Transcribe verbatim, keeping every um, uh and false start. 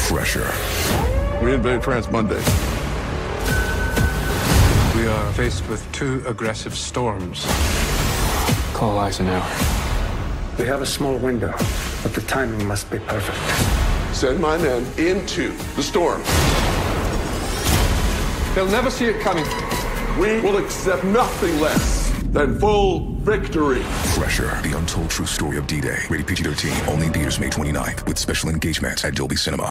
Fresher. We invade France Monday. We are faced with two aggressive storms. Call Eisenhower. We have a small window, but the timing must be perfect. Send my men into the storm. They'll never see it coming. We will accept nothing less than full victory. Fresher, the untold true story of D-Day. Rated P G thirteen, only in theaters May twenty-ninth, with special engagements at Dolby Cinema.